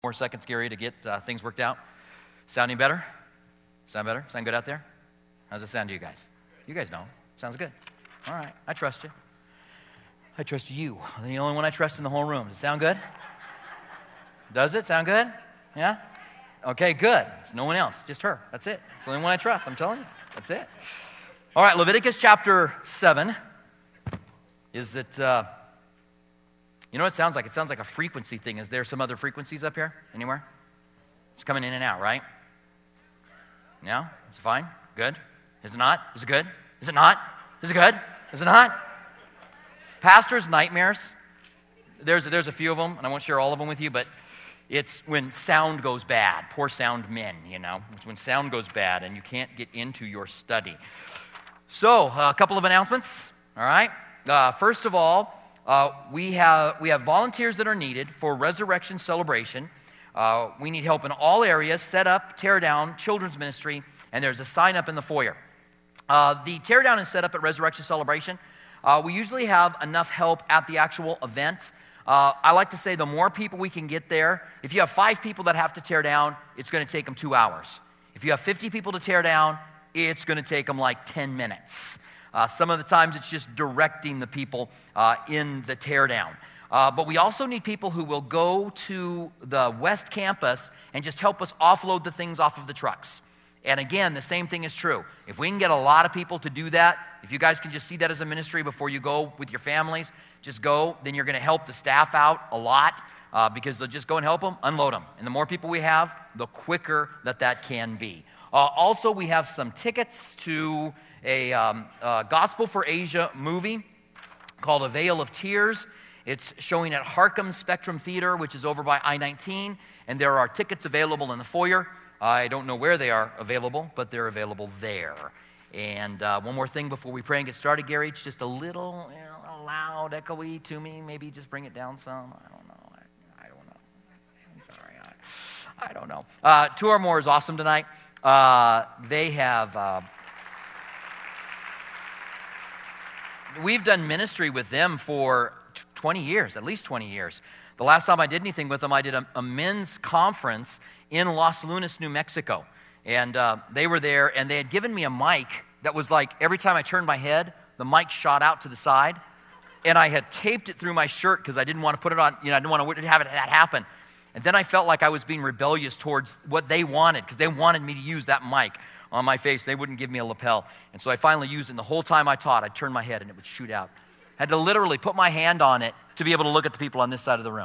More seconds, Gary, to get things worked out. Sounding better? Sound better? Sound good out there? How's it sound to you guys? You guys know. Sounds good. All right. I trust you. I trust you. I'm the only one I trust in the whole room. Does it sound good? Does it sound good? Yeah? Okay, good. There's no one else. Just her. That's it. It's the only one I trust. I'm telling you. That's it. All right. Leviticus chapter 7. Is it... You know what it sounds like? It sounds like a frequency thing. Is there some other frequencies up here? Anywhere? It's coming in and out, right? Yeah? Is it fine? Good? Is it not? Is it good? Is it not? Is it good? Is it not? Pastors' nightmares. There's a few of them, and I won't share all of them with you, but it's when sound goes bad. Poor sound men, you know. It's when sound goes bad and you can't get into your study. So, a couple of announcements, all right? First of all, we have volunteers that are needed for Resurrection Celebration. We need help in all areas, set up, tear down, children's ministry, and there's a sign up in the foyer. The tear down and set up at Resurrection Celebration, we usually have enough help at the actual event. I like to say the more people we can get there, if you have 5 people that have to tear down, it's going to take them 2 hours. If you have 50 people to tear down, it's going to take them like 10 minutes. Some of the times it's just directing the people in the teardown. But we also need people who will go to the West Campus and just help us offload the things off of the trucks. And again, the same thing is true. If we can get a lot of people to do that, if you guys can just see that as a ministry before you go with your families, just go, then you're going to help the staff out a lot because they'll just go and help them, unload them. And the more people we have, the quicker that can be. Also, we have some tickets to a Gospel for Asia movie called A Vale of Tears. It's showing at Harcum Spectrum Theater, which is over by I-19, and there are tickets available in the foyer. I don't know where they are available, but they're available there. And one more thing before we pray and get started, Gary, it's just a little loud, echoey to me. Maybe just bring it down some. I don't know. I don't know. I'm sorry. I don't know. Two or More is awesome tonight. They have... We've done ministry with them for 20 years, at least 20 years. The last time I did anything with them, I did a men's conference in Los Lunas, New Mexico. And they were there, and they had given me a mic that was like, every time I turned my head, the mic shot out to the side. And I had taped it through my shirt because I didn't want to put it on, I didn't want to have that happen. And then I felt like I was being rebellious towards what they wanted, because they wanted me to use that mic on my face. They wouldn't give me a lapel. And so I finally used it, and the whole time I taught, I'd turn my head and it would shoot out. I had to literally put my hand on it to be able to look at the people on this side of the room.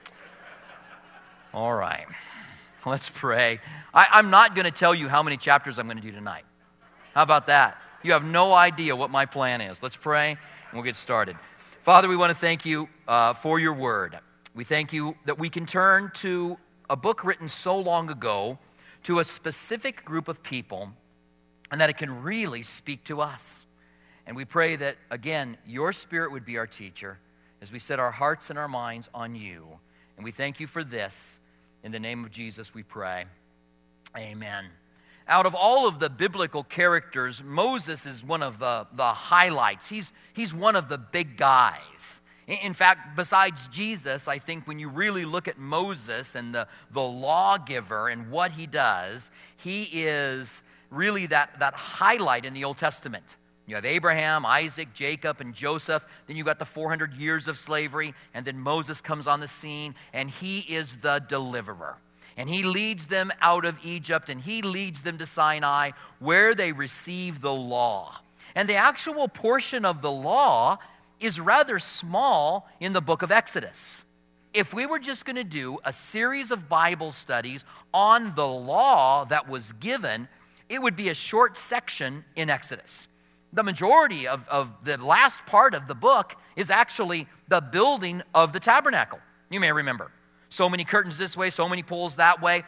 All right. Let's pray. I'm not going to tell you how many chapters I'm going to do tonight. How about that? You have no idea what my plan is. Let's pray, and we'll get started. Father, we want to thank you for your word. We thank you that we can turn to a book written so long ago to a specific group of people, and that it can really speak to us. And we pray that, again, your Spirit would be our teacher as we set our hearts and our minds on you. And we thank you for this. In the name of Jesus, we pray. Amen. Out of all of the biblical characters, Moses is one of the highlights. He's one of the big guys. In fact, besides Jesus, I think when you really look at Moses and the lawgiver and what he does, he is really that highlight in the Old Testament. You have Abraham, Isaac, Jacob, and Joseph. Then you've got the 400 years of slavery. And then Moses comes on the scene, and he is the deliverer. And he leads them out of Egypt, and he leads them to Sinai, where they receive the law. And the actual portion of the law is rather small in the book of Exodus. If we were just going to do a series of Bible studies on the law that was given, it would be a short section in Exodus. The majority of the last part of the book is actually the building of the tabernacle. You may remember. So many curtains this way, so many poles that way,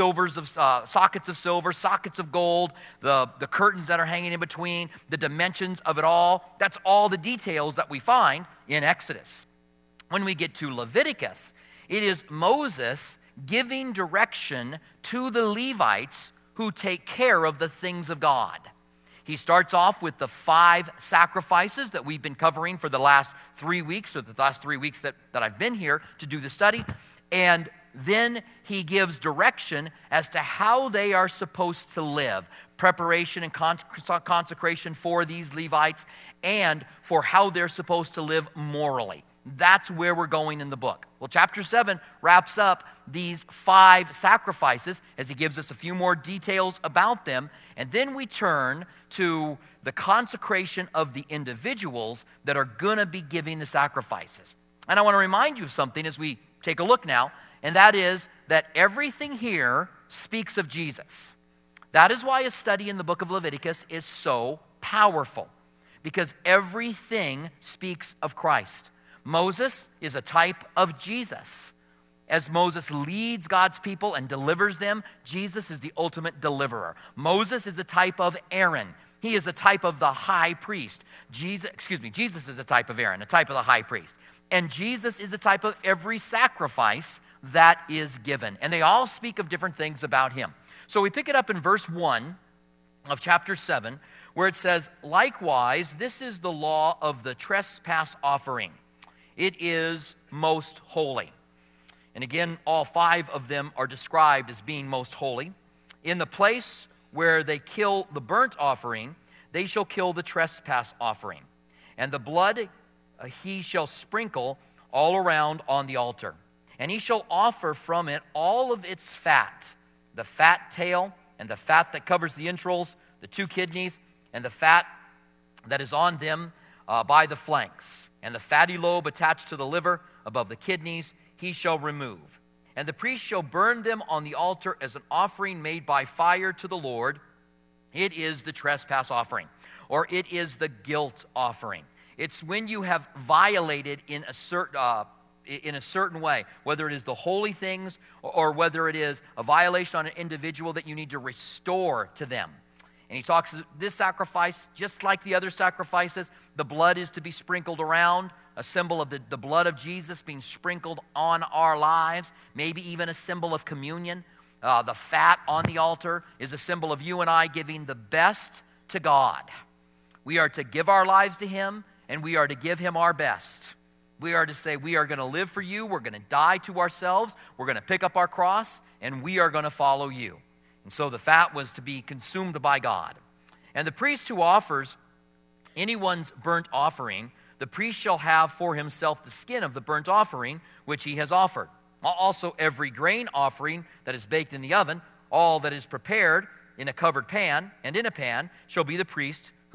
sockets of silver, sockets of gold, the curtains that are hanging in between, the dimensions of it all. That's all the details that we find in Exodus. When we get to Leviticus, it is Moses giving direction to the Levites who take care of the things of God. He starts off with the 5 sacrifices that we've been covering for the last 3 weeks, or the last 3 weeks that I've been here to do the study. And then he gives direction as to how they are supposed to live, preparation and consecration for these Levites, and for how they're supposed to live morally. That's where we're going in the book. Well, chapter 7 wraps up these 5 sacrifices as he gives us a few more details about them, and then we turn to the consecration of the individuals that are going to be giving the sacrifices. And I want to remind you of something as we take a look now, and that is that everything here speaks of Jesus. That is why a study in the book of Leviticus is so powerful, because everything speaks of Christ. Moses is a type of Jesus. As Moses leads God's people and delivers them, Jesus is the ultimate deliverer. Moses is a type of Aaron. He is a type of the high priest. Jesus is a type of Aaron, a type of the high priest. And Jesus is a type of every sacrifice that is given. And they all speak of different things about him. So we pick it up in verse 1 of chapter 7, where it says, "Likewise, this is the law of the trespass offering. It is most holy." And again, all 5 of them are described as being most holy. "In the place where they kill the burnt offering, they shall kill the trespass offering. And the blood he shall sprinkle all around on the altar. And he shall offer from it all of its fat, the fat tail, and the fat that covers the entrails, the 2 kidneys, and the fat that is on them by the flanks. And the fatty lobe attached to the liver above the kidneys he shall remove. And the priest shall burn them on the altar as an offering made by fire to the Lord. It is the trespass offering, or it is the guilt offering. It's when you have violated in a certain way, whether it is the holy things or whether it is a violation on an individual that you need to restore to them. And he talks this sacrifice, just like the other sacrifices, the blood is to be sprinkled around, a symbol of the blood of Jesus being sprinkled on our lives, maybe even a symbol of communion. The fat on the altar is a symbol of you and I giving the best to God. We are to give our lives to him, and we are to give him our best. We are to say, we are going to live for you, we're going to die to ourselves, we're going to pick up our cross, and we are going to follow you. And so the fat was to be consumed by God. And the priest who offers anyone's burnt offering, the priest shall have for himself the skin of the burnt offering which he has offered. Also every grain offering that is baked in the oven, all that is prepared in a covered pan and in a pan, shall be the priest who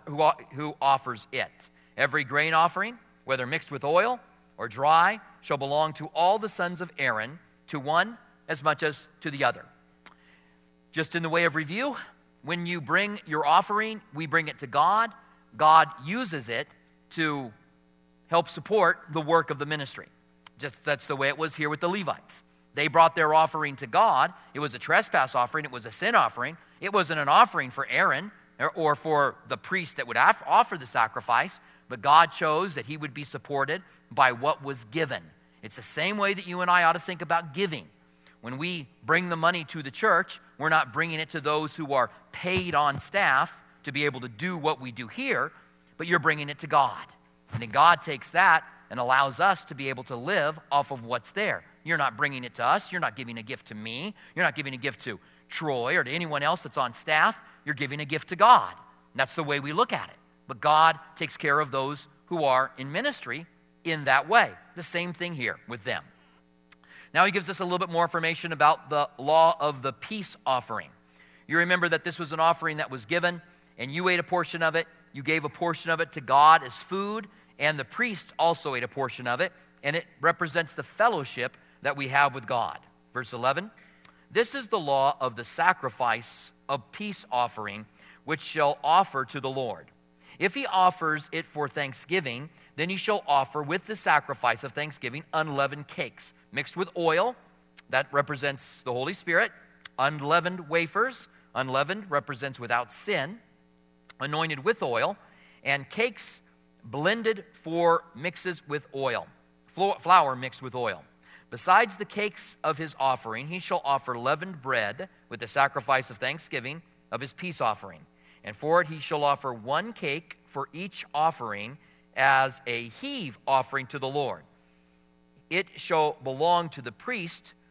offers it. Every grain offering, whether mixed with oil or dry, shall belong to all the sons of Aaron, to one as much as to the other. Just in the way of review, when you bring your offering, we bring it to God. God uses it to help support the work of the ministry. Just that's the way it was here with the Levites. They brought their offering to God. It was a trespass offering. It was a sin offering. It wasn't an offering for Aaron or for the priest that would offer the sacrifice, but God chose that he would be supported by what was given. It's the same way that you and I ought to think about giving. When we bring the money to the church, we're not bringing it to those who are paid on staff to be able to do what we do here, but you're bringing it to God. And then God takes that and allows us to be able to live off of what's there. You're not bringing it to us. You're not giving a gift to me. You're not giving a gift to Troy or to anyone else that's on staff. You're giving a gift to God. And that's the way we look at it. But God takes care of those who are in ministry in that way. The same thing here with them. Now he gives us a little bit more information about the law of the peace offering. You remember that this was an offering that was given, and you ate a portion of it. You gave a portion of it to God as food, and the priest also ate a portion of it, and it represents the fellowship that we have with God. Verse 11, this is the law of the sacrifice of peace offering, which shall offer to the Lord. If he offers it for thanksgiving, then he shall offer with the sacrifice of thanksgiving unleavened cakes, mixed with oil, that represents the Holy Spirit, unleavened wafers, unleavened represents without sin, anointed with oil, and cakes blended for mixes with oil, flour mixed with oil. Besides the cakes of his offering, he shall offer leavened bread with the sacrifice of thanksgiving of his peace offering. And for it he shall offer one cake for each offering as a heave offering to the Lord. It shall belong to the priest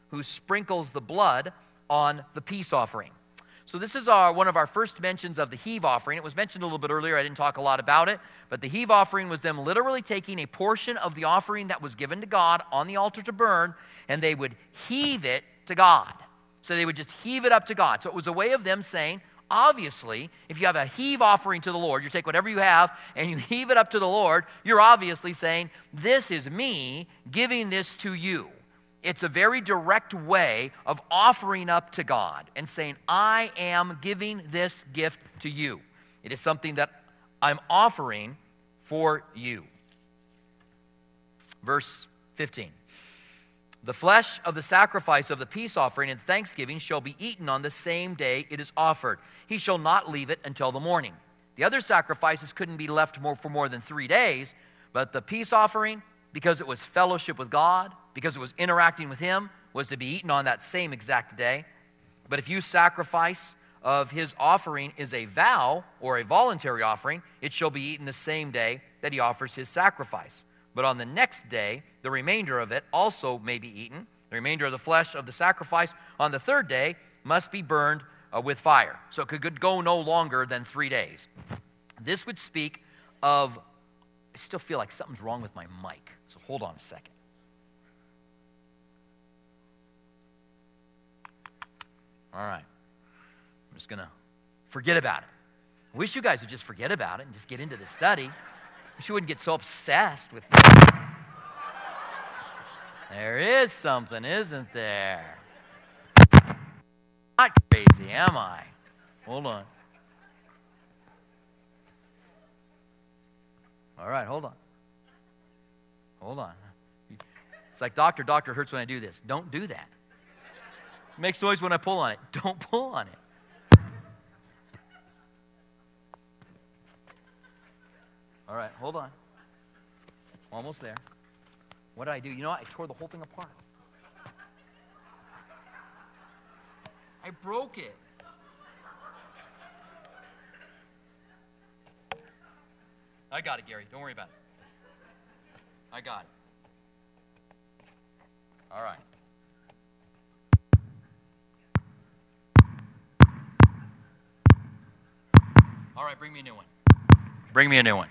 who sprinkles the blood on the peace offering. So this is one of our first mentions of the heave offering. It was mentioned a little bit earlier. I didn't talk a lot about it. But the heave offering was them literally taking a portion of the offering that was given to God on the altar to burn, and they would heave it to God. So they would just heave it up to God. So it was a way of them saying, obviously, if you have a heave offering to the Lord, you take whatever you have and you heave it up to the Lord, you're obviously saying, this is me giving this to you. It's a very direct way of offering up to God and saying, I am giving this gift to you. It is something that I'm offering for you. Verse 15. The flesh of the sacrifice of the peace offering and thanksgiving shall be eaten on the same day it is offered. He shall not leave it until the morning. The other sacrifices couldn't be left for more than 3 days, but the peace offering, because it was fellowship with God, because it was interacting with Him, was to be eaten on that same exact day. But if you sacrifice of His offering is a vow or a voluntary offering, it shall be eaten the same day that He offers His sacrifice. But on the next day, the remainder of it also may be eaten. The remainder of the flesh of the sacrifice on the third day must be burned with fire. So it could go no longer than 3 days. This would speak of, I still feel like something's wrong with my mic, so hold on a second. All right. I'm just going to forget about it. I wish you guys would just forget about it and just get into the study. I wish you wouldn't get so obsessed with There is something, isn't there? Not crazy, am I? Hold on. All right, hold on. Hold on. It's like, doctor, hurts when I do this. Don't do that. It makes noise when I pull on it. Don't pull on it. All right, hold on. Almost there. What did I do? You know what? I tore the whole thing apart. I broke it. I got it, Gary. Don't worry about it. I got it. All right. All right, bring me a new one. Bring me a new one.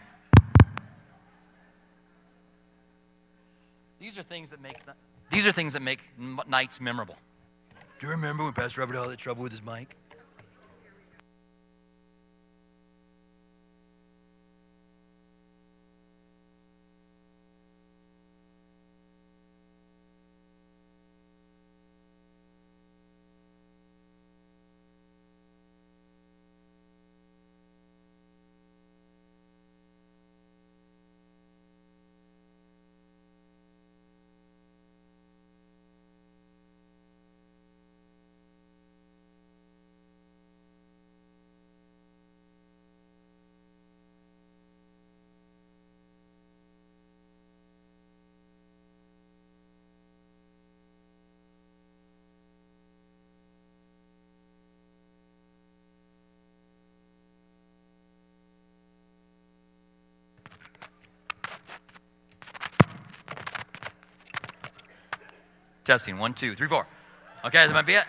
These are things that make nights memorable. Do you remember when Pastor Robert had trouble with his mic? Testing, 1, 2, 3, 4. Okay, that might be it.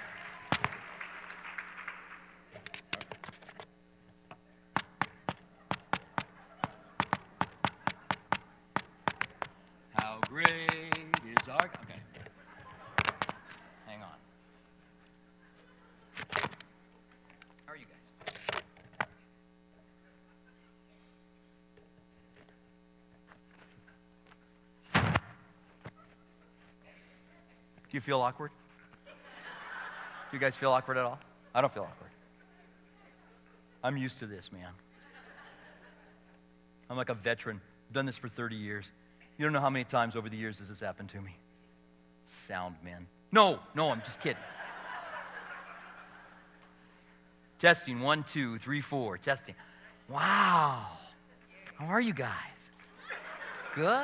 How great is our... Okay. Hang on. How are you guys? Do you feel awkward? Do you guys feel awkward at all? I don't feel awkward. I'm used to this, man. I'm like a veteran. I've done this for 30 years. You don't know how many times over the years this has happened to me. Sound, man. No, I'm just kidding. Testing, 1, 2, 3, 4. Testing. Wow. How are you guys? Good.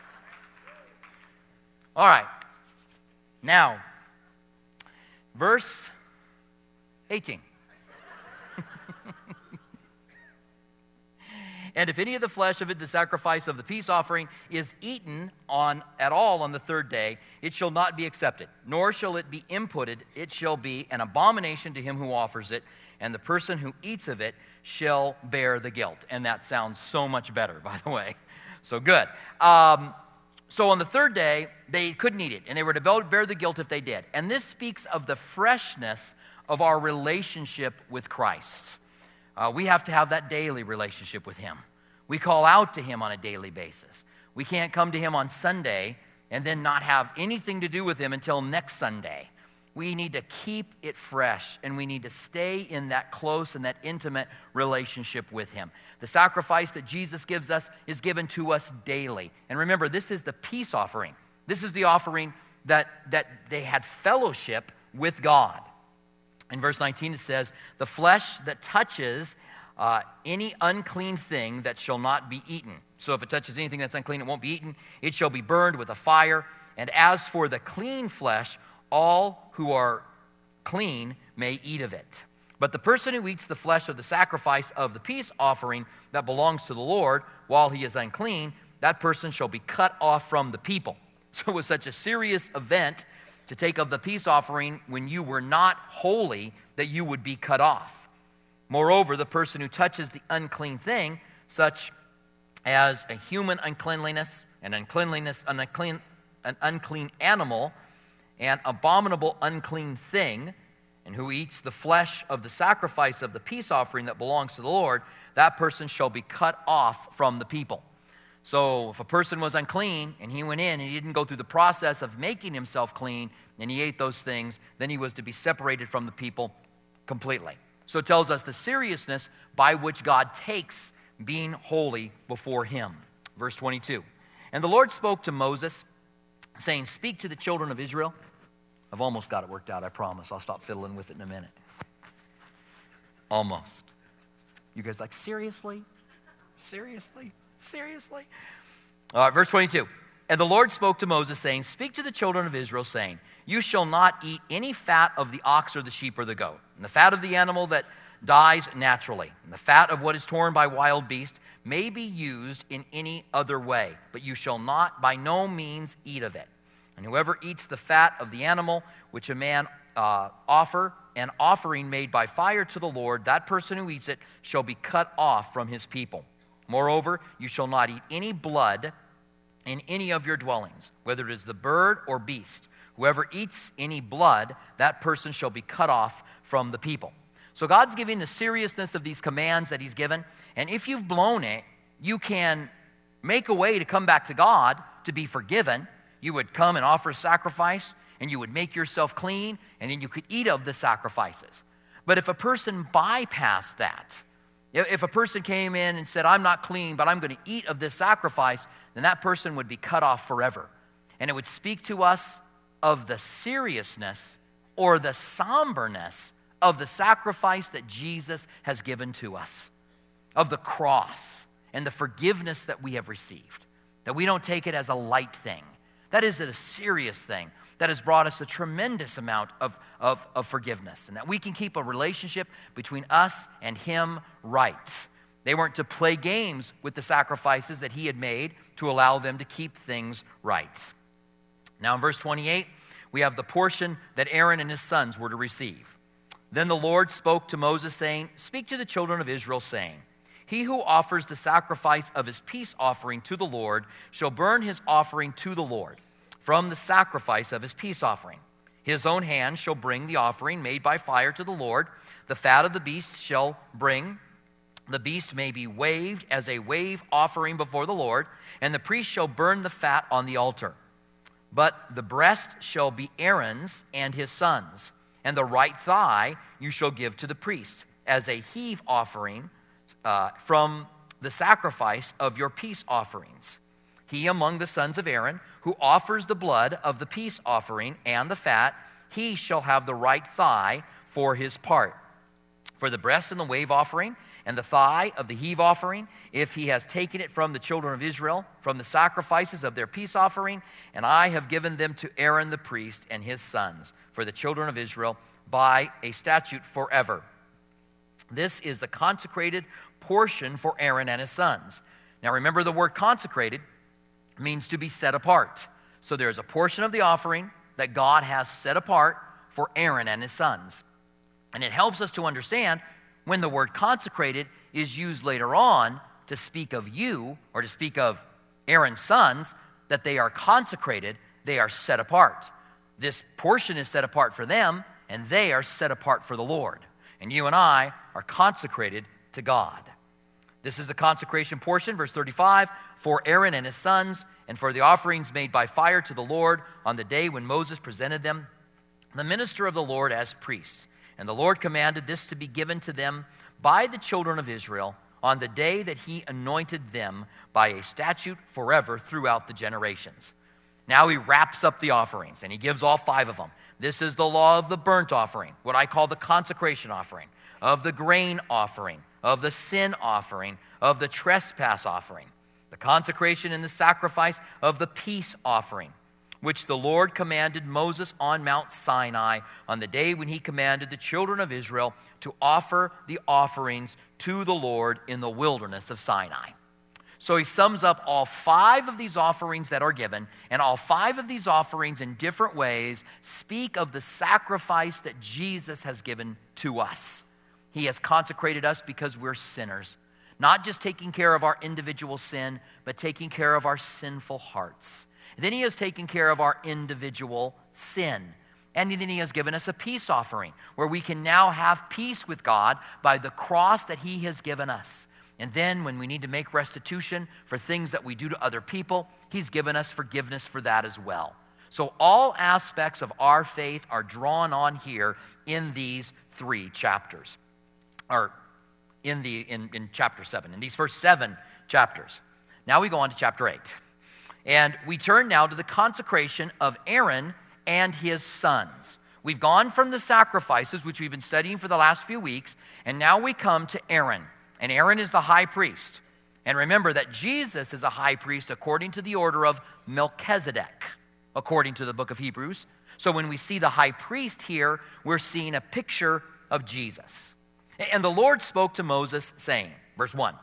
All right. Now, verse 18. And if any of the flesh of it, the sacrifice of the peace offering, is eaten at all on the third day, it shall not be accepted, nor shall it be inputted. It shall be an abomination to him who offers it, and the person who eats of it shall bear the guilt. And that sounds so much better, by the way. So good. So on the third day, they couldn't eat it, and they were to bear the guilt if they did. And this speaks of the freshness of our relationship with Christ. We have to have that daily relationship with him. We call out to him on a daily basis. We can't come to him on Sunday and then not have anything to do with him until next Sunday. We need to keep it fresh, and we need to stay in that close and that intimate relationship with him. The sacrifice that Jesus gives us is given to us daily. And remember, this is the peace offering. This is the offering that they had fellowship with God. In verse 19 it says, the flesh that touches any unclean thing that shall not be eaten. So if it touches anything that's unclean, it won't be eaten. It shall be burned with a fire. And as for the clean flesh, all who are clean may eat of it. But the person who eats the flesh of the sacrifice of the peace offering that belongs to the Lord while he is unclean, that person shall be cut off from the people. So it was such a serious event to take of the peace offering when you were not holy that you would be cut off. Moreover, the person who touches the unclean thing, such as a human uncleanliness, an unclean animal, an abominable unclean thing, and who eats the flesh of the sacrifice of the peace offering that belongs to the Lord, that person shall be cut off from the people. So if a person was unclean and he went in and he didn't go through the process of making himself clean and he ate those things, then he was to be separated from the people completely. So it tells us the seriousness by which God takes being holy before him. Verse 22. And the Lord spoke to Moses, saying, speak to the children of Israel. I've almost got it worked out, I promise. I'll stop fiddling with it in a minute. Almost. You guys like, seriously? Seriously? Seriously? All right, verse 22. And the Lord spoke to Moses, saying, speak to the children of Israel, saying, you shall not eat any fat of the ox or the sheep or the goat, and the fat of the animal that dies naturally, and the fat of what is torn by wild beast may be used in any other way, but you shall not by no means eat of it. And whoever eats the fat of the animal which a man offer, an offering made by fire to the Lord, that person who eats it shall be cut off from his people. Moreover, you shall not eat any blood in any of your dwellings, whether it is the bird or beast. Whoever eats any blood, that person shall be cut off from the people. So God's giving the seriousness of these commands that he's given, and if you've blown it, you can make a way to come back to God to be forgiven. You would come and offer a sacrifice, and you would make yourself clean, and then you could eat of the sacrifices. But if a person bypassed that, if a person came in and said, I'm not clean, but I'm going to eat of this sacrifice, then that person would be cut off forever. And it would speak to us of the seriousness or the somberness of the sacrifice that Jesus has given to us, of the cross and the forgiveness that we have received, that we don't take it as a light thing. That is a serious thing that has brought us a tremendous amount of forgiveness, and that we can keep a relationship between us and him right. They weren't to play games with the sacrifices that he had made to allow them to keep things right. Now in verse 28, we have the portion that Aaron and his sons were to receive. Then the Lord spoke to Moses, saying, speak to the children of Israel, saying, he who offers the sacrifice of his peace offering to the Lord shall burn his offering to the Lord from the sacrifice of his peace offering. His own hand shall bring the offering made by fire to the Lord. The fat of the beast shall bring. The beast may be waved as a wave offering before the Lord, and the priest shall burn the fat on the altar. But the breast shall be Aaron's and his sons, and the right thigh you shall give to the priest as a heave offering from the sacrifice of your peace offerings. He among the sons of Aaron, who offers the blood of the peace offering and the fat, he shall have the right thigh for his part. For the breast and the wave offering, and the thigh of the heave offering, if he has taken it from the children of Israel, from the sacrifices of their peace offering, and I have given them to Aaron the priest and his sons, for the children of Israel, by a statute forever. This is the consecrated portion for Aaron and his sons. Now remember, the word consecrated means to be set apart. So there's a portion of the offering that God has set apart for Aaron and his sons. And it helps us to understand when the word consecrated is used later on to speak of you or to speak of Aaron's sons, that they are consecrated, they are set apart. This portion is set apart for them, and they are set apart for the Lord. And you and I are consecrated to God. This is the consecration portion, verse 35, for Aaron and his sons, and for the offerings made by fire to the Lord on the day when Moses presented them, the minister of the Lord as priests. And the Lord commanded this to be given to them by the children of Israel on the day that he anointed them by a statute forever throughout the generations. Now he wraps up the offerings, and he gives all 5 of them. This is the law of the burnt offering, what I call the consecration offering, of the grain offering, of the sin offering, of the trespass offering, the consecration and the sacrifice of the peace offering, which the Lord commanded Moses on Mount Sinai on the day when he commanded the children of Israel to offer the offerings to the Lord in the wilderness of Sinai. So he sums up all 5 of these offerings that are given, and all 5 of these offerings in different ways speak of the sacrifice that Jesus has given to us. He has consecrated us because we're sinners, not just taking care of our individual sin, but taking care of our sinful hearts. And then he has taken care of our individual sin. And then he has given us a peace offering, where we can now have peace with God by the cross that he has given us. And then when we need to make restitution for things that we do to other people, he's given us forgiveness for that as well. So all aspects of our faith are drawn on here in these 3 chapters, or in chapter 7, in these first 7 chapters. Now we go on to chapter 8. And we turn now to the consecration of Aaron and his sons. We've gone from the sacrifices, which we've been studying for the last few weeks, and now we come to Aaron. And Aaron is the high priest. And remember that Jesus is a high priest according to the order of Melchizedek, according to the book of Hebrews. So when we see the high priest here, we're seeing a picture of Jesus. And the Lord spoke to Moses, saying, verse 1,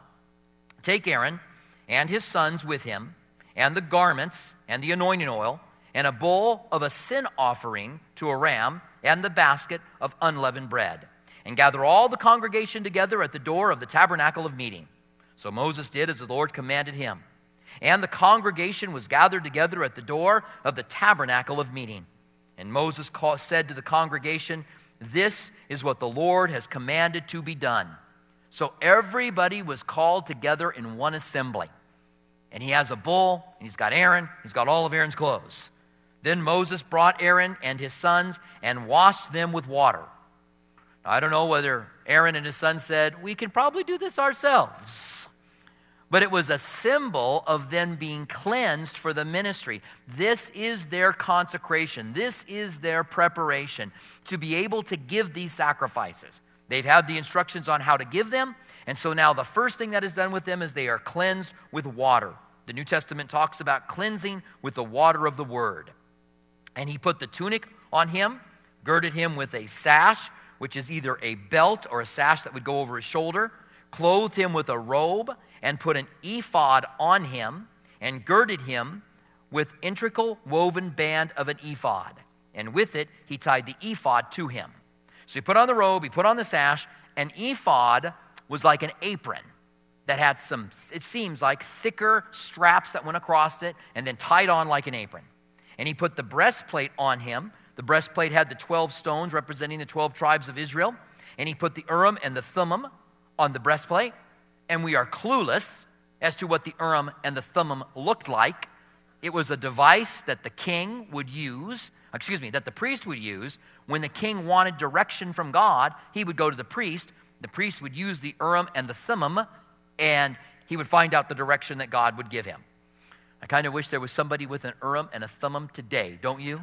"Take Aaron and his sons with him, and the garments, and the anointing oil, and a bull of a sin offering to a ram, and the basket of unleavened bread, and gather all the congregation together at the door of the tabernacle of meeting." So Moses did as the Lord commanded him. And the congregation was gathered together at the door of the tabernacle of meeting. And Moses said to the congregation, "This is what the Lord has commanded to be done." So everybody was called together in one assembly. And he has a bull, and he's got Aaron, he's got all of Aaron's clothes. Then Moses brought Aaron and his sons and washed them with water. Now, I don't know whether Aaron and his sons said, "We can probably do this ourselves." But it was a symbol of them being cleansed for the ministry. This is their consecration. This is their preparation to be able to give these sacrifices. They've had the instructions on how to give them. And so now the first thing that is done with them is they are cleansed with water. The New Testament talks about cleansing with the water of the word. And he put the tunic on him, girded him with a sash, which is either a belt or a sash that would go over his shoulder, clothed him with a robe, and put an ephod on him, and girded him with intricate woven band of an ephod. And with it, he tied the ephod to him. So he put on the robe, he put on the sash. An ephod was like an apron that had some, it seems like, thicker straps that went across it and then tied on like an apron. And he put the breastplate on him. The breastplate had the 12 stones representing the 12 tribes of Israel. And he put the Urim and the Thummim on the breastplate. And we are clueless as to what the Urim and the Thummim looked like. It was a device that the king would use, that the priest would use. When the king wanted direction from God, he would go to the priest. The priest would use the Urim and the Thummim, and he would find out the direction that God would give him. I kind of wish there was somebody with an Urim and a Thummim today, don't you?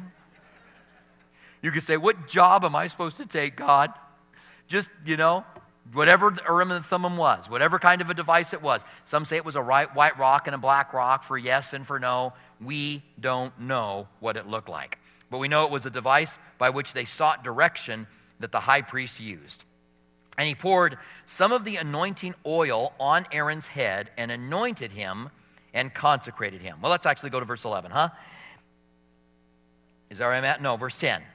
You could say, "What job am I supposed to take, God?" Just, whatever the Urim and the Thummim was, whatever kind of a device it was. Some say it was a white rock and a black rock for yes and for no. We don't know what it looked like. But we know it was a device by which they sought direction that the high priest used. And he poured some of the anointing oil on Aaron's head and anointed him and consecrated him. Well, let's actually go to verse 11, huh? Is that where I'm at? No, verse 10.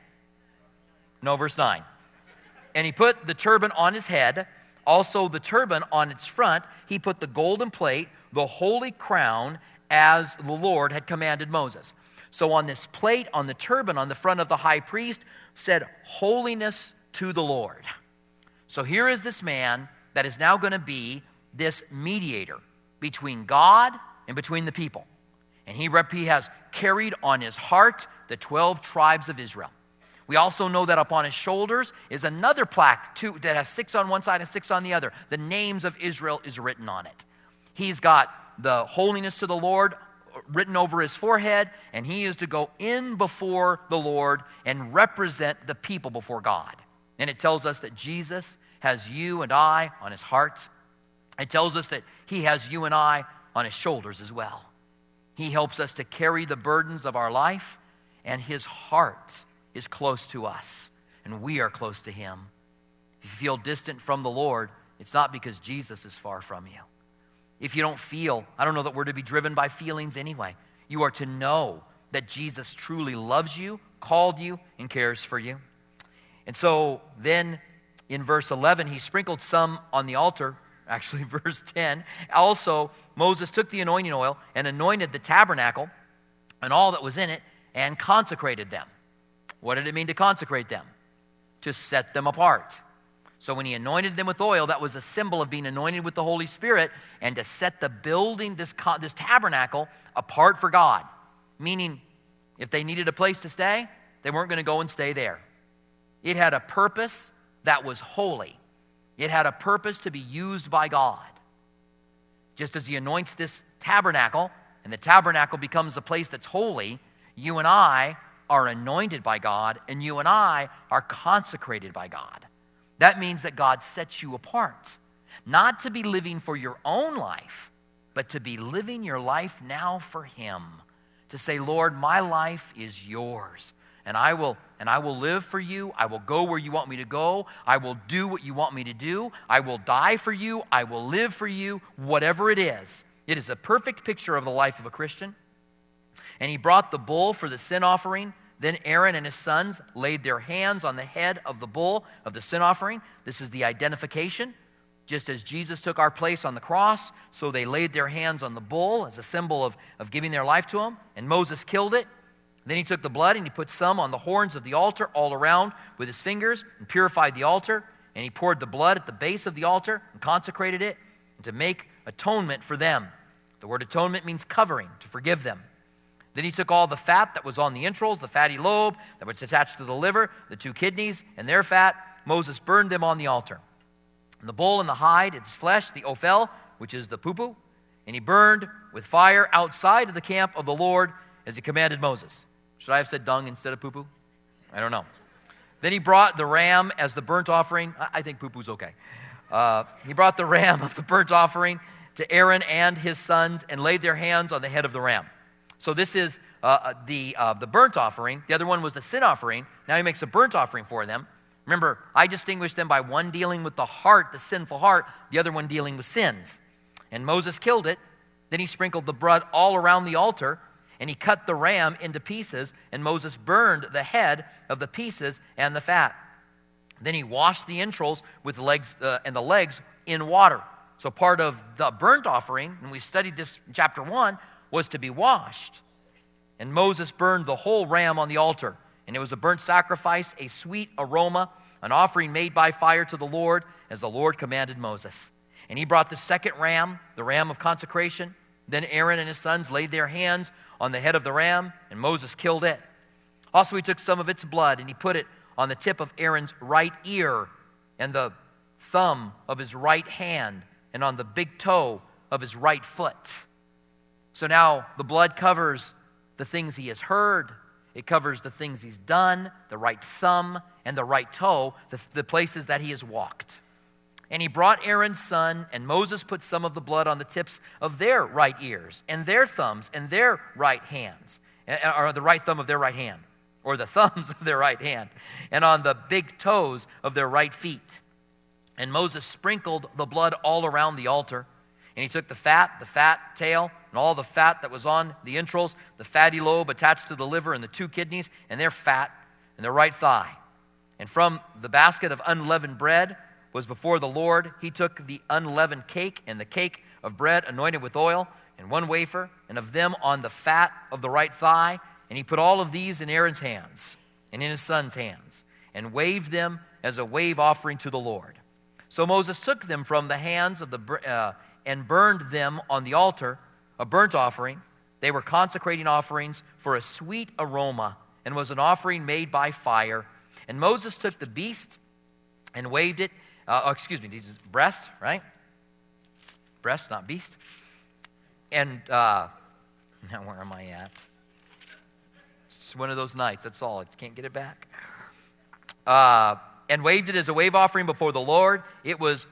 No, verse 9. And he put the turban on his head, also the turban on its front. He put the golden plate, the holy crown, as the Lord had commanded Moses. So on this plate, on the turban, on the front of the high priest, said, "Holiness to the Lord." So here is this man that is now going to be this mediator between God and between the people. And he has carried on his heart the 12 tribes of Israel. We also know that upon his shoulders is another plaque that has 6 on one side and 6 on the other. The names of Israel is written on it. He's got the holiness to the Lord written over his forehead, and he is to go in before the Lord and represent the people before God. And it tells us that Jesus has you and I on his heart. It tells us that he has you and I on his shoulders as well. He helps us to carry the burdens of our life, and his heart is close to us, and we are close to him. If you feel distant from the Lord, it's not because Jesus is far from you. If you don't feel, I don't know that we're to be driven by feelings anyway. You are to know that Jesus truly loves you, called you, and cares for you. And so then in verse 11, he sprinkled some on the altar. Actually, verse 10. Also, Moses took the anointing oil and anointed the tabernacle and all that was in it and consecrated them. What did it mean to consecrate them? To set them apart. So when he anointed them with oil, that was a symbol of being anointed with the Holy Spirit and to set the building, this tabernacle, apart for God. Meaning, if they needed a place to stay, they weren't going to go and stay there. It had a purpose that was holy. It had a purpose to be used by God. Just as he anoints this tabernacle, and the tabernacle becomes a place that's holy, you and I are anointed by God, and you and I are consecrated by God. That means that God sets you apart, not to be living for your own life, but to be living your life now for him. To say, "Lord, my life is yours, and I will live for you. I will go where you want me to go. I will do what you want me to do. I will die for you. I will live for you," whatever it is. It is a perfect picture of the life of a Christian. And he brought the bull for the sin offering. Then Aaron and his sons laid their hands on the head of the bull of the sin offering. This is the identification. Just as Jesus took our place on the cross, so they laid their hands on the bull as a symbol of giving their life to him. And Moses killed it. Then he took the blood and he put some on the horns of the altar all around with his fingers and purified the altar. And he poured the blood at the base of the altar and consecrated it to make atonement for them. The word atonement means covering, to forgive them. Then he took all the fat that was on the entrails, the fatty lobe that was attached to the liver, the 2 kidneys, and their fat. Moses burned them on the altar. And the bull and the hide, its flesh, the ophel, which is the poo-poo, and he burned with fire outside of the camp of the Lord as he commanded Moses. Should I have said dung instead of poo-poo? I don't know. Then he brought the ram as the burnt offering. I think poo-poo's okay. He brought the ram of the burnt offering to Aaron and his sons and laid their hands on the head of the ram. So this is the burnt offering. The other one was the sin offering. Now he makes a burnt offering for them. Remember, I distinguished them by one dealing with the heart, the sinful heart, the other one dealing with sins. And Moses killed it. Then he sprinkled the blood all around the altar, and he cut the ram into pieces, and Moses burned the head of the pieces and the fat. Then he washed the entrails with the legs and the legs in water. So part of the burnt offering, and we studied this in chapter 1, was to be washed. And Moses burned the whole ram on the altar. And it was a burnt sacrifice, a sweet aroma, an offering made by fire to the Lord, as the Lord commanded Moses. And he brought the second ram, the ram of consecration. Then Aaron and his sons laid their hands on the head of the ram, and Moses killed it. Also he took some of its blood, and he put it on the tip of Aaron's right ear, and the thumb of his right hand, and on the big toe of his right foot. So now the blood covers the things he has heard. It covers the things he's done, the right thumb and the right toe, the places that he has walked. And he brought Aaron's son, and Moses put some of the blood on the tips of their right ears and their thumbs and their right hands, or the right thumb of their right hand, or the thumbs of their right hand, and on the big toes of their right feet. And Moses sprinkled the blood all around the altar. And he took the fat tail, and all the fat that was on the entrails, the fatty lobe attached to the liver and the 2 kidneys, and their fat, and their right thigh. And from the basket of unleavened bread was before the Lord, he took the unleavened cake and the cake of bread anointed with oil, and 1 wafer, and of them on the fat of the right thigh. And he put all of these in Aaron's hands and in his son's hands, and waved them as a wave offering to the Lord. So Moses took them from the hands of and burned them on the altar, a burnt offering. They were consecrating offerings for a sweet aroma, and was an offering made by fire. And Moses took the beast and waved it, this is breast, right? Breast, not beast. And, now where am I at? It's one of those nights, that's all. I just can't get it back. And waved it as a wave offering before the Lord. It was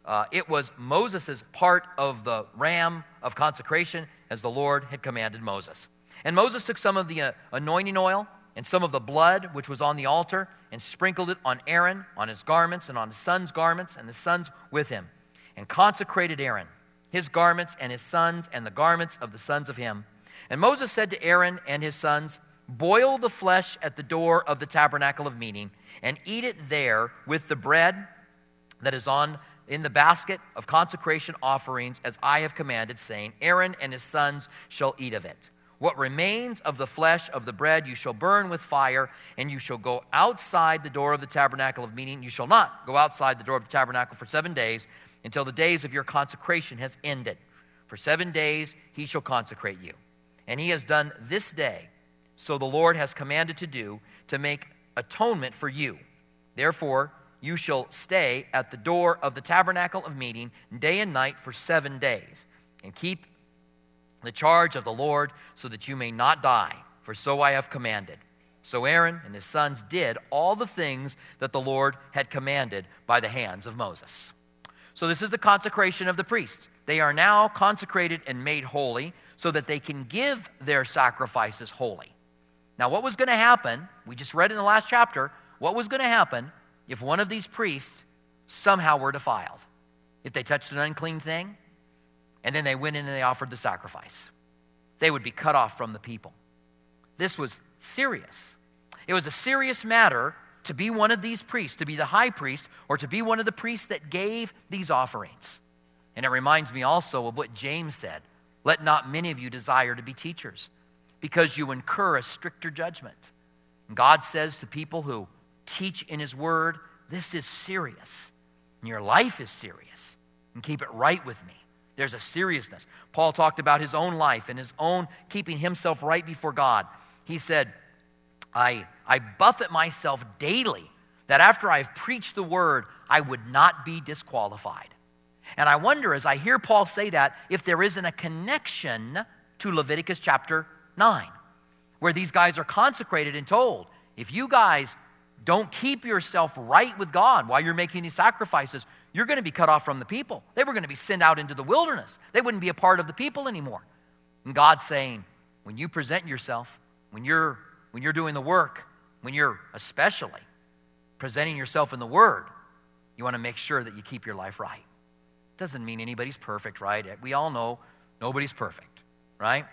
Moses' part of the ram of consecration, as the Lord had commanded Moses. And Moses took some of the anointing oil and some of the blood which was on the altar, and sprinkled it on Aaron, on his garments, and on his son's garments, and his sons with him, and consecrated Aaron, his garments, and his sons, and the garments of the sons of him. And Moses said to Aaron and his sons, boil the flesh at the door of the tabernacle of meeting, and eat it there with the bread that is in the basket of consecration offerings, as I have commanded, saying, Aaron and his sons shall eat of it. What remains of the flesh of the bread you shall burn with fire, and you shall go outside the door of the tabernacle of meeting. You shall not go outside the door of the tabernacle for 7 days, until the days of your consecration has ended. For 7 days he shall consecrate you. And he has done this day, so the Lord has commanded to do, to make atonement for you. Therefore you shall stay at the door of the tabernacle of meeting day and night for 7 days, and keep the charge of the Lord, so that you may not die, for so I have commanded. So Aaron and his sons did all the things that the Lord had commanded by the hands of Moses. So this is the consecration of the priest. They are now consecrated and made holy, so that they can give their sacrifices holy. Now, what was going to happen, we just read in the last chapter, what was going to happen if one of these priests somehow were defiled? If they touched an unclean thing, and then they went in and they offered the sacrifice, they would be cut off from the people. This was serious. It was a serious matter to be one of these priests, to be the high priest, or to be one of the priests that gave these offerings. And it reminds me also of what James said, let not many of you desire to be teachers, because you incur a stricter judgment. And God says to people who teach in his word, this is serious, and your life is serious, and keep it right with me. There's a seriousness. Paul talked about his own life and his own keeping himself right before God. He said, I buffet myself daily, that after I've preached the word, I would not be disqualified. And I wonder, as I hear Paul say that, if there isn't a connection to Leviticus chapter 9, where these guys are consecrated and told, if you guys don't keep yourself right with God while you're making these sacrifices, you're going to be cut off from the people. They were going to be sent out into the wilderness. They wouldn't be a part of the people anymore. And God's saying, when you present yourself, when you're doing the work, when you're especially presenting yourself in the Word, you want to make sure that you keep your life right. Doesn't mean anybody's perfect, right? We all know nobody's perfect, right?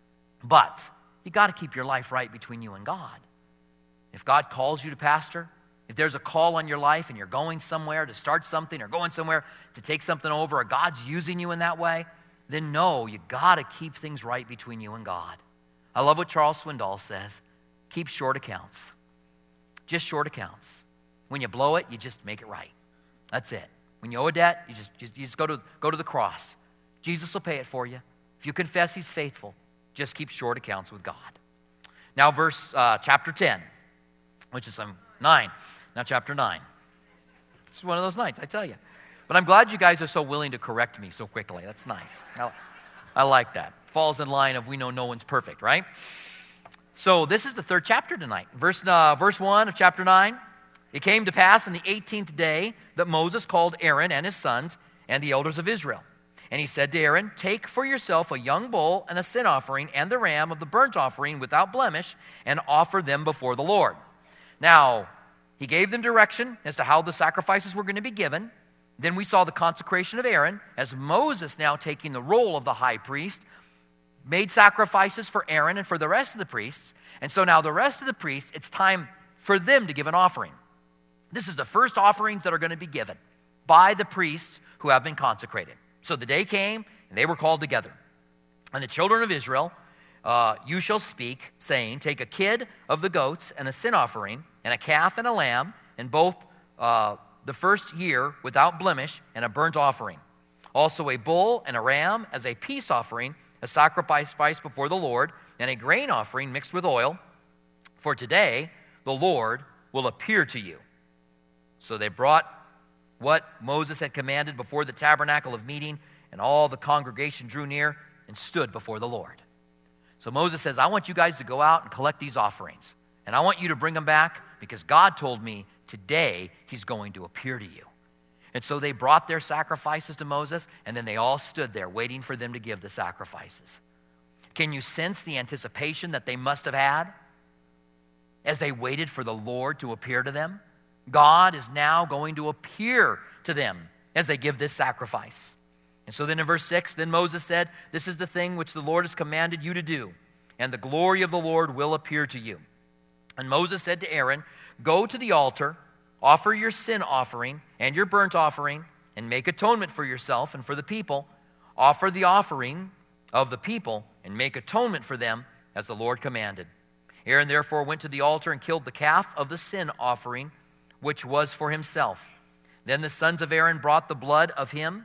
But you got to keep your life right between you and God. If God calls you to pastor, if there's a call on your life and you're going somewhere to start something or going somewhere to take something over, or God's using you in that way, then know you got to keep things right between you and God. I love what Charles Swindoll says. Keep short accounts. Just short accounts. When you blow it, you just make it right. That's it. When you owe a debt, you just go to the cross. Jesus will pay it for you. If you confess he's faithful, just keep short accounts with God. Now chapter 10, which is 9. Now chapter 9. It's one of those nights, I tell you. But I'm glad you guys are so willing to correct me so quickly. That's nice. I like that. Falls in line of we know no one's perfect, right? So this is the 3rd chapter tonight. Verse 1 of chapter 9. It came to pass in the 18th day that Moses called Aaron and his sons and the elders of Israel. And he said to Aaron, take for yourself a young bull and a sin offering and the ram of the burnt offering without blemish, and offer them before the Lord. Now, he gave them direction as to how the sacrifices were going to be given. Then we saw the consecration of Aaron as Moses, now taking the role of the high priest, made sacrifices for Aaron and for the rest of the priests. And so now the rest of the priests, it's time for them to give an offering. This is the first offerings that are going to be given by the priests who have been consecrated. So the day came, and they were called together. And the children of Israel, you shall speak, saying, take a kid of the goats and a sin offering, and a calf and a lamb, and both the first year without blemish, and a burnt offering. Also a bull and a ram as a peace offering, a sacrifice before the Lord, and a grain offering mixed with oil. For today the Lord will appear to you. So they brought what Moses had commanded before the tabernacle of meeting, and all the congregation drew near and stood before the Lord. So Moses says, I want you guys to go out and collect these offerings, and I want you to bring them back because God told me today he's going to appear to you. And so they brought their sacrifices to Moses, and then they all stood there waiting for them to give the sacrifices. Can you sense the anticipation that they must have had as they waited for the Lord to appear to them? God is now going to appear to them as they give this sacrifice. And so then in verse 6, then Moses said, this is the thing which the Lord has commanded you to do, and the glory of the Lord will appear to you. And Moses said to Aaron, go to the altar, offer your sin offering and your burnt offering, and make atonement for yourself and for the people. Offer the offering of the people and make atonement for them as the Lord commanded. Aaron therefore went to the altar and killed the calf of the sin offering, which was for himself. Then the sons of Aaron brought the blood of him,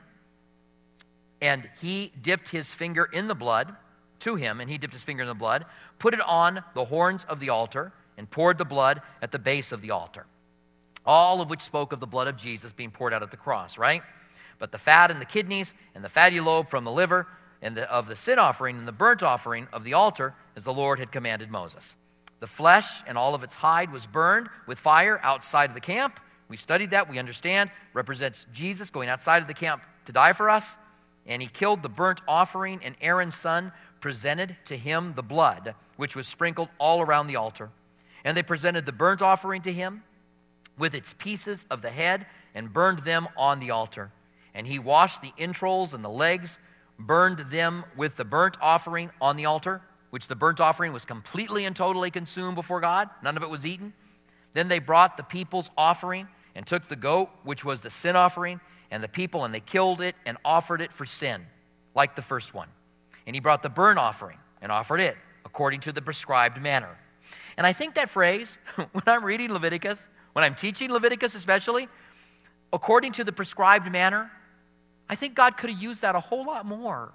and he dipped his finger in the blood to him, and he dipped his finger in the blood, put it on the horns of the altar, and poured the blood at the base of the altar. All of which spoke of the blood of Jesus being poured out at the cross, right? But the fat and the kidneys and the fatty lobe from the liver and of the sin offering and the burnt offering of the altar, as the Lord had commanded Moses. The flesh and all of its hide was burned with fire outside of the camp. We studied that. We understand. Represents Jesus going outside of the camp to die for us. And he killed the burnt offering, and Aaron's son presented to him the blood, which was sprinkled all around the altar. And they presented the burnt offering to him with its pieces of the head and burned them on the altar. And he washed the entrails and the legs, burned them with the burnt offering on the altar, which the burnt offering was completely and totally consumed before God. None of it was eaten. Then they brought the people's offering and took the goat, which was the sin offering, and the people, and they killed it and offered it for sin, like the first one. And he brought the burnt offering and offered it according to the prescribed manner. And I think that phrase, when I'm reading Leviticus, when I'm teaching Leviticus especially, according to the prescribed manner, I think God could have used that a whole lot more.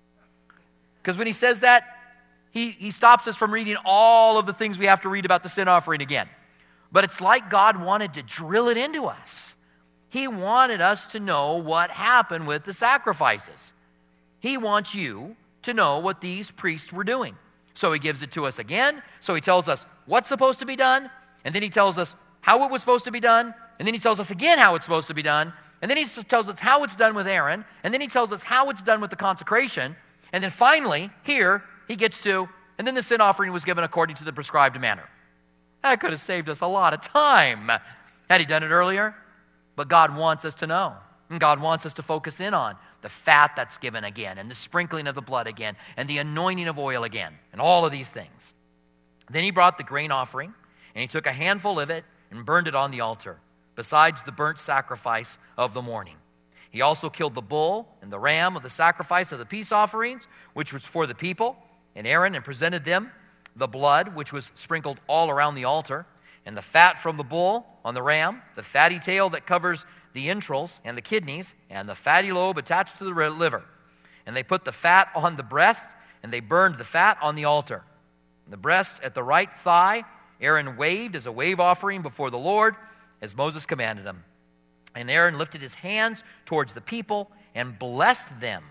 Because when he says that, he stops us from reading all of the things we have to read about the sin offering again. But it's like God wanted to drill it into us. He wanted us to know what happened with the sacrifices. He wants you to know what these priests were doing. So he gives it to us again. So he tells us what's supposed to be done. And then he tells us how it was supposed to be done. And then he tells us again how it's supposed to be done. And then he tells us how it's done with Aaron. And then he tells us how it's done with the consecration. And then finally, here, he gets to, and then the sin offering was given according to the prescribed manner. That could have saved us a lot of time had he done it earlier. But God wants us to know. And God wants us to focus in on the fat that's given again, and the sprinkling of the blood again, and the anointing of oil again, and all of these things. Then he brought the grain offering, and he took a handful of it and burned it on the altar, besides the burnt sacrifice of the morning. He also killed the bull and the ram of the sacrifice of the peace offerings, which was for the people, and Aaron, and presented them the blood, which was sprinkled all around the altar, and the fat from the bull on the ram, the fatty tail that covers the entrails and the kidneys, and the fatty lobe attached to the liver. And they put the fat on the breast, and they burned the fat on the altar. And the breast at the right thigh, Aaron waved as a wave offering before the Lord, as Moses commanded him. And Aaron lifted his hands towards the people and blessed them,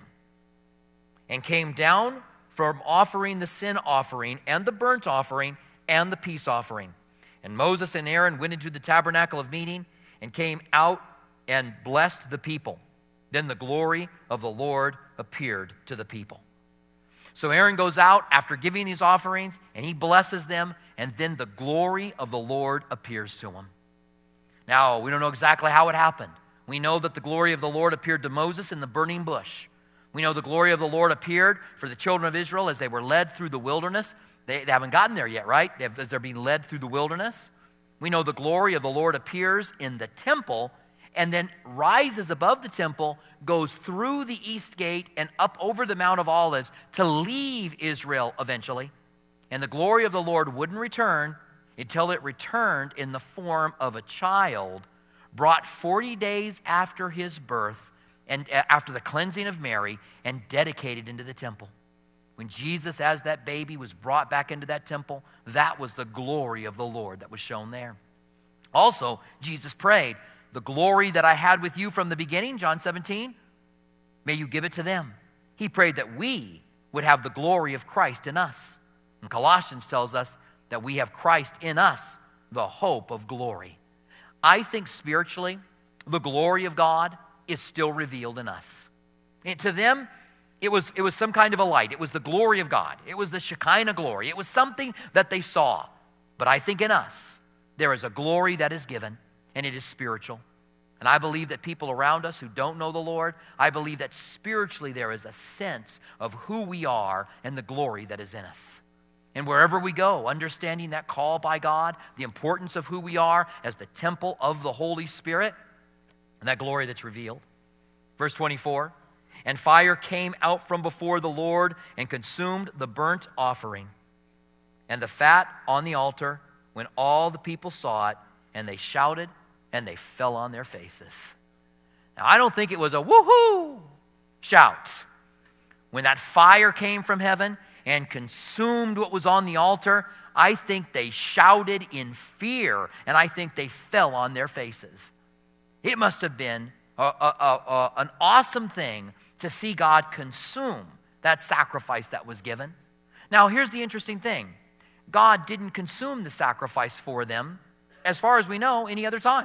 and came down from offering the sin offering and the burnt offering and the peace offering. And Moses and Aaron went into the tabernacle of meeting and came out and blessed the people. Then the glory of the Lord appeared to the people. So Aaron goes out after giving these offerings, and he blesses them, and then the glory of the Lord appears to him. Now, we don't know exactly how it happened. We know that the glory of the Lord appeared to Moses in the burning bush. We know the glory of the Lord appeared for the children of Israel as they were led through the wilderness. They haven't gotten there yet, right? As they're being led through the wilderness. We know the glory of the Lord appears in the temple and then rises above the temple, goes through the east gate and up over the Mount of Olives to leave Israel eventually. And the glory of the Lord wouldn't return until it returned in the form of a child brought 40 days after his birth and after the cleansing of Mary and dedicated into the temple. When Jesus, as that baby, was brought back into that temple, that was the glory of the Lord that was shown there. Also, Jesus prayed, the glory that I had with you from the beginning, John 17, may you give it to them. He prayed that we would have the glory of Christ in us. And Colossians tells us that we have Christ in us, the hope of glory. I think spiritually, the glory of God is still revealed in us. And to them, it was some kind of a light. It was the glory of God. It was the Shekinah glory. It was something that they saw. But I think in us, there is a glory that is given, and it is spiritual. And I believe that people around us who don't know the Lord, I believe that spiritually there is a sense of who we are and the glory that is in us. And wherever we go, understanding that call by God, the importance of who we are as the temple of the Holy Spirit, and that glory that's revealed. Verse 24, and fire came out from before the Lord and consumed the burnt offering and the fat on the altar when all the people saw it, and they shouted and they fell on their faces. Now, I don't think it was a woohoo shout. When that fire came from heaven and consumed what was on the altar, I think they shouted in fear, and I think they fell on their faces. It must have been an awesome thing to see God consume that sacrifice that was given. Now, here's the interesting thing. God didn't consume the sacrifice for them, as far as we know, any other time.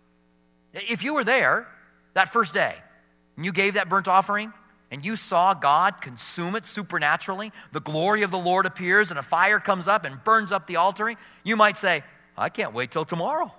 If you were there that first day, and you gave that burnt offering, and you saw God consume it supernaturally, the glory of the Lord appears, and a fire comes up and burns up the altar, you might say, I can't wait till tomorrow.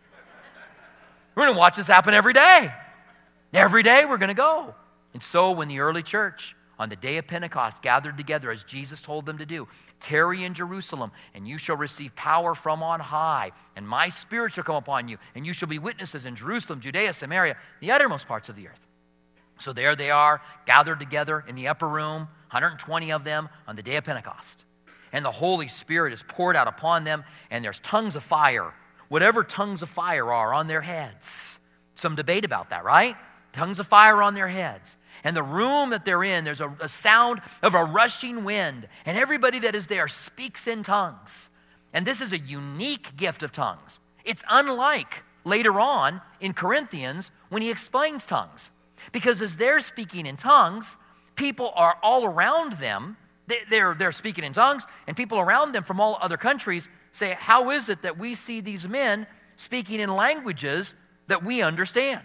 We're going to watch this happen every day. Every day we're going to go. And so when the early church, on the day of Pentecost, gathered together as Jesus told them to do, tarry in Jerusalem, and you shall receive power from on high, and my Spirit shall come upon you, and you shall be witnesses in Jerusalem, Judea, Samaria, the uttermost parts of the earth. So there they are, gathered together in the upper room, 120 of them on the day of Pentecost. And the Holy Spirit is poured out upon them, and there's tongues of fire, whatever tongues of fire are on their heads. Some debate about that, right? Tongues of fire on their heads. And the room that they're in, there's a sound of a rushing wind. And everybody that is there speaks in tongues. And this is a unique gift of tongues. It's unlike later on in Corinthians when he explains tongues. Because as they're speaking in tongues, people are all around them. They're speaking in tongues, and people around them from all other countries say, how is it that we see these men speaking in languages that we understand?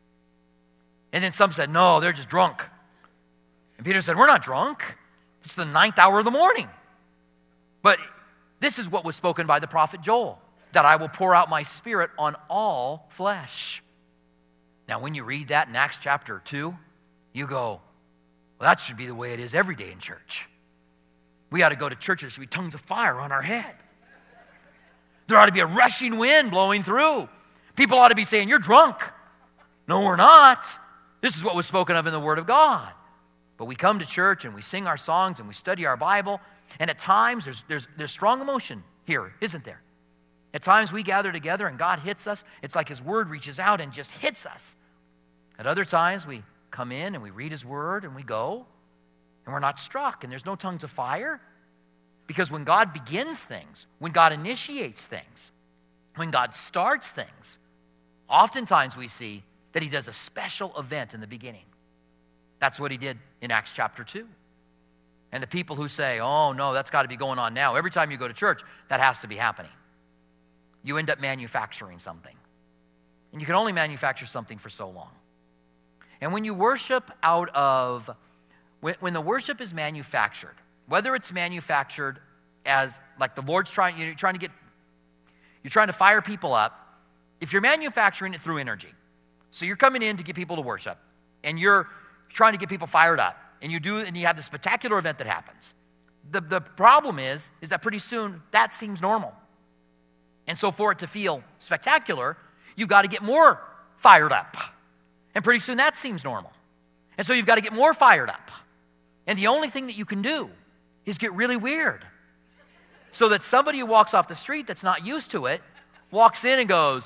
And then some said, no, they're just drunk. And Peter said, we're not drunk. It's the 9th hour of the morning. But this is what was spoken by the prophet Joel, that I will pour out my Spirit on all flesh. Now, when you read that in Acts chapter 2, you go, well, that should be the way it is every day in church. We ought to go to church, there should be tongues of fire on our head. There ought to be a rushing wind blowing through. People ought to be saying, you're drunk. No, we're not. This is what was spoken of in the Word of God. But we come to church and we sing our songs and we study our Bible, and at times there's strong emotion here, isn't there? At times we gather together and God hits us. It's like His Word reaches out and just hits us. At other times we come in and we read His Word and we go, and we're not struck, and there's no tongues of fire. Because when God begins things, when God initiates things, when God starts things, oftentimes we see that He does a special event in the beginning. That's what He did in Acts chapter 2. And the people who say, oh, no, that's got to be going on now. Every time you go to church, that has to be happening. You end up manufacturing something. And you can only manufacture something for so long. And when you worship out of, when the worship is manufactured, whether it's manufactured as, like the Lord's trying to fire people up, if you're manufacturing it through energy, So you're coming in to get people to worship, and you're trying to get people fired up, and you have this spectacular event that happens. The problem is that pretty soon that seems normal. And so for it to feel spectacular, you've got to get more fired up. And pretty soon that seems normal. And so you've got to get more fired up. And the only thing that you can do is get really weird. So that somebody who walks off the street that's not used to it walks in and goes,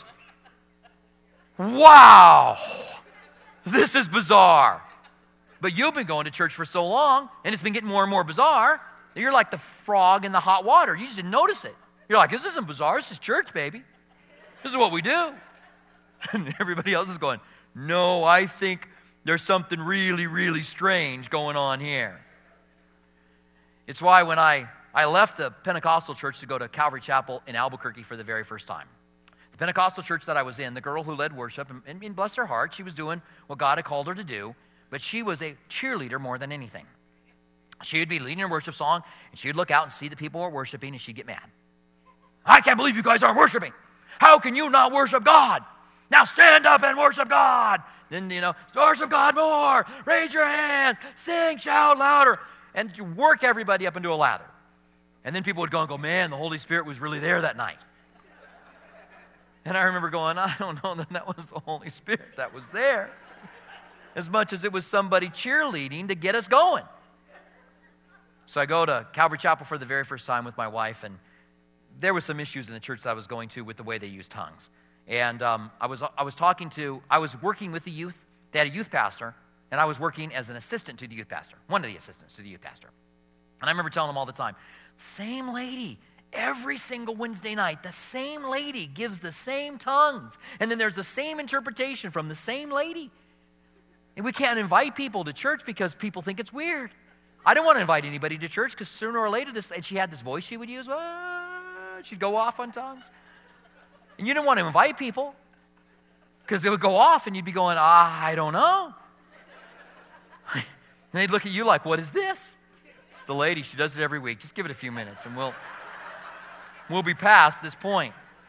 wow, this is bizarre. But you've been going to church for so long, and it's been getting more and more bizarre, that you're like the frog in the hot water. You just didn't notice it. You're like, this isn't bizarre. This is church, baby. This is what we do. And everybody else is going, no, I think there's something really, really strange going on here. It's why when I left the Pentecostal church to go to Calvary Chapel in Albuquerque for the very first time. The Pentecostal church that I was in, the girl who led worship, and bless her heart, she was doing what God had called her to do, but she was a cheerleader more than anything. She would be leading a worship song, and she would look out and see the people were worshiping, and she'd get mad. I can't believe you guys aren't worshiping. How can you not worship God? Now stand up and worship God. Then, worship God more. Raise your hands. Sing, shout louder. And you work everybody up into a lather. And then people would go and go, man, the Holy Spirit was really there that night. And I remember going, I don't know that that was the Holy Spirit that was there, as much as it was somebody cheerleading to get us going. So I go to Calvary Chapel for the very first time with my wife, and there were some issues in the church that I was going to with the way they used tongues. And I was working with the youth. They had a youth pastor, and I was working as an assistant to the youth pastor, one of the assistants to the youth pastor. And I remember telling them all the time, same lady, every single Wednesday night, the same lady gives the same tongues. And then there's the same interpretation from the same lady. And we can't invite people to church because people think it's weird. I didn't want to invite anybody to church because sooner or later, and she had this voice she would use. She'd go off on tongues. And you didn't want to invite people because they would go off and you'd be going, I don't know. And they'd look at you like, what is this? It's the lady. She does it every week. Just give it a few minutes and we'll be past this point.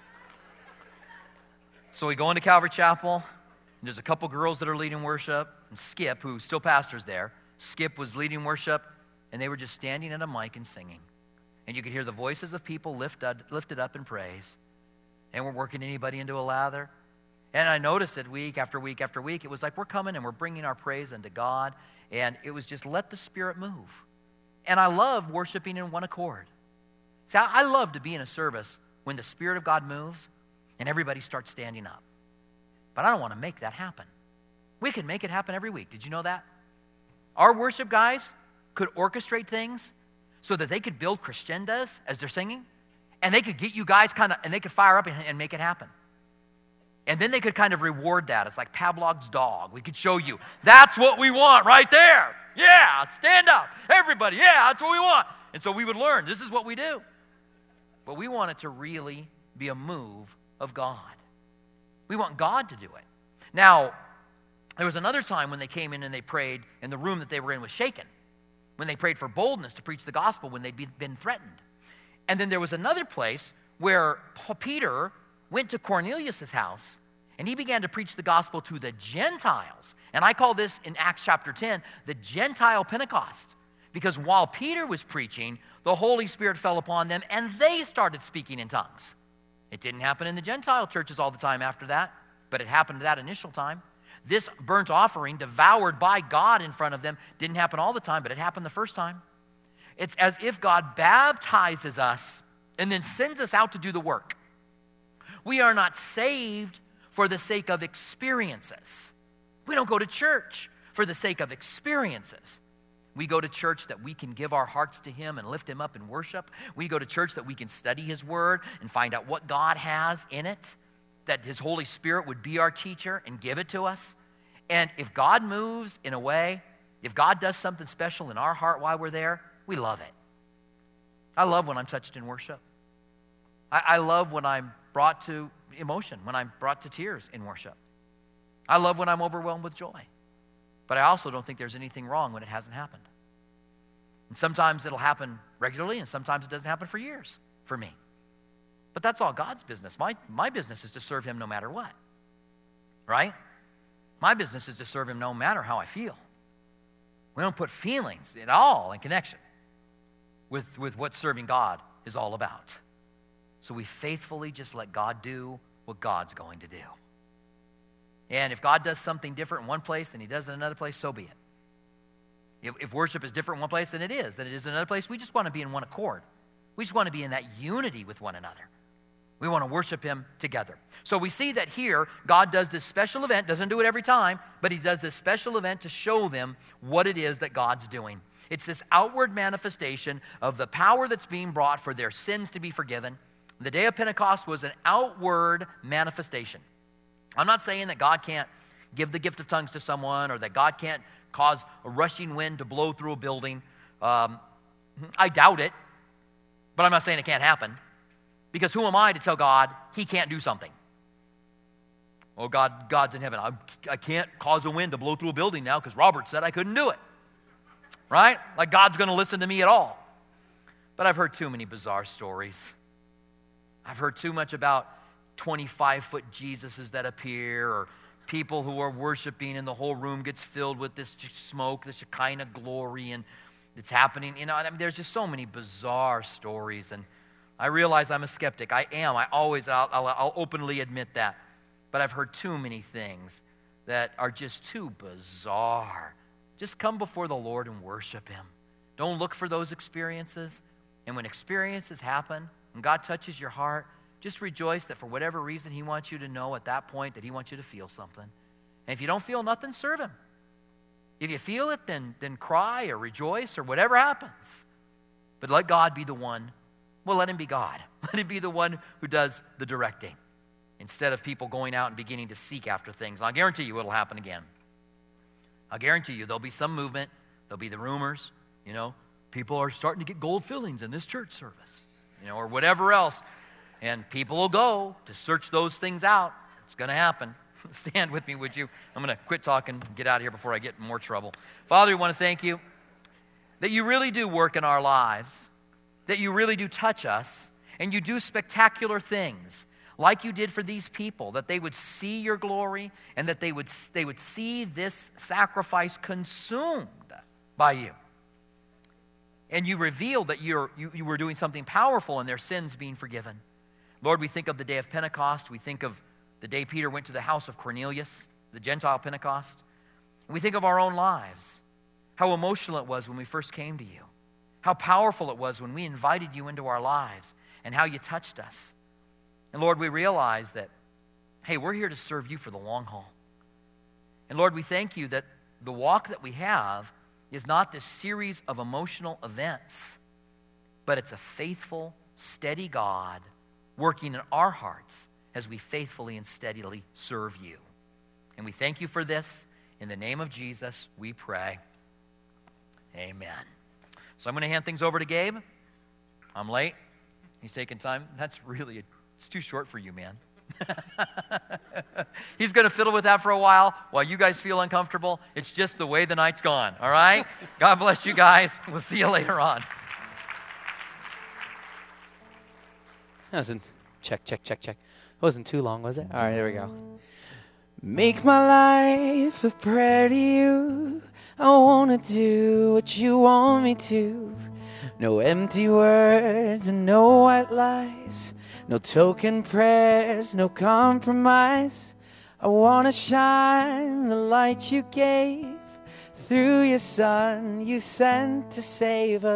So we go into Calvary Chapel, and there's a couple girls that are leading worship, and Skip, who still pastors there, Skip was leading worship, and they were just standing at a mic and singing. And you could hear the voices of people lifted up in praise. And we're working anybody into a lather. And I noticed it week after week after week. It was like we're coming and we're bringing our praise unto God. And it was just let the Spirit move. And I love worshiping in one accord. See, I love to be in a service when the Spirit of God moves and everybody starts standing up. But I don't want to make that happen. We can make it happen every week. Did you know that? Our worship guys could orchestrate things so that they could build crescendos as they're singing. And they could get you guys and they could fire up and make it happen. And then they could kind of reward that. It's like Pavlov's dog. We could show you, that's what we want right there. Yeah, stand up. Everybody, yeah, that's what we want. And so we would learn, this is what we do. But we want it to really be a move of God. We want God to do it. Now, there was another time when they came in and they prayed, and the room that they were in was shaken. When they prayed for boldness to preach the gospel when they'd been threatened. And then there was another place where Peter went to Cornelius' house, and he began to preach the gospel to the Gentiles. And I call this, in Acts chapter 10, the Gentile Pentecost. Because while Peter was preaching, the Holy Spirit fell upon them, and they started speaking in tongues. It didn't happen in the Gentile churches all the time after that, but it happened that initial time. This burnt offering, devoured by God in front of them, didn't happen all the time, but it happened the first time. It's as if God baptizes us and then sends us out to do the work. We are not saved for the sake of experiences. We don't go to church for the sake of experiences. We go to church that we can give our hearts to Him and lift Him up in worship. We go to church that we can study His Word and find out what God has in it, that His Holy Spirit would be our teacher and give it to us. And if God moves in a way, if God does something special in our heart while we're there, we love it. I love when I'm touched in worship. I love when I'm brought to emotion, when I'm brought to tears in worship. I love when I'm overwhelmed with joy. But I also don't think there's anything wrong when it hasn't happened. And sometimes it'll happen regularly, and sometimes it doesn't happen for years for me. But that's all God's business. My business is to serve Him no matter what. Right? My business is to serve him no matter how I feel. We don't put feelings at all in connection with what serving God is all about. So we faithfully just let God do what God's going to do. And if God does something different in one place than he does in another place, so be it. If worship is different in one place than it is in another place, we just want to be in one accord. We just want to be in that unity with one another. We want to worship him together. So we see that here, God does this special event, doesn't do it every time, but he does this special event to show them what it is that God's doing. It's this outward manifestation of the power that's being brought for their sins to be forgiven. The day of Pentecost was an outward manifestation. I'm not saying that God can't give the gift of tongues to someone or that God can't cause a rushing wind to blow through a building. I doubt it, but I'm not saying it can't happen. Because who am I to tell God he can't do something? Oh, God's in heaven. I can't cause a wind to blow through a building now because Robert said I couldn't do it. Right? Like God's going to listen to me at all. But I've heard too many bizarre stories. I've heard too much about 25-foot Jesuses that appear, or people who are worshiping and the whole room gets filled with this smoke, this Shekinah glory, and it's happening. There's just so many bizarre stories, and I realize I'm a skeptic. I am. I'll openly admit that. But I've heard too many things that are just too bizarre. Just come before the Lord and worship him. Don't look for those experiences. And when experiences happen, when God touches your heart, just rejoice that for whatever reason he wants you to know at that point that he wants you to feel something. And if you don't feel nothing, serve him. If you feel it, then cry or rejoice or whatever happens. But let God be the one. Well, let him be God. Let him be the one who does the directing instead of people going out and beginning to seek after things. And I'll guarantee you it'll happen again. I'll guarantee you there'll be some movement. There'll be the rumors, people are starting to get gold fillings in this church service, or whatever else. And people will go to search those things out. It's going to happen. Stand with me, would you? I'm going to quit talking and get out of here before I get in more trouble. Father, we want to thank you that you really do work in our lives, that you really do touch us, and you do spectacular things like you did for these people, that they would see your glory and that they would see this sacrifice consumed by you. And you revealed that you were doing something powerful in their sins being forgiven. Lord, we think of the day of Pentecost. We think of the day Peter went to the house of Cornelius, the Gentile Pentecost. And we think of our own lives, how emotional it was when we first came to you, how powerful it was when we invited you into our lives, and how you touched us. And Lord, we realize that, hey, we're here to serve you for the long haul. And Lord, we thank you that the walk that we have is not this series of emotional events, but it's a faithful, steady God working in our hearts as we faithfully and steadily serve you. And we thank you for this. In the name of Jesus, we pray. Amen. So I'm going to hand things over to Gabe. I'm late. He's taking time. It's too short for you, man. He's going to fiddle with that for a while you guys feel uncomfortable. It's just the way the night's gone, all right? God bless you guys. We'll see you later on. That wasn't, check. It wasn't too long, was it? All right, there we go. Make my life a prayer to you. I want to do what you want me to. No empty words and no white lies. No token prayers, no compromise. I want to shine the light you gave through your Son you sent to save us.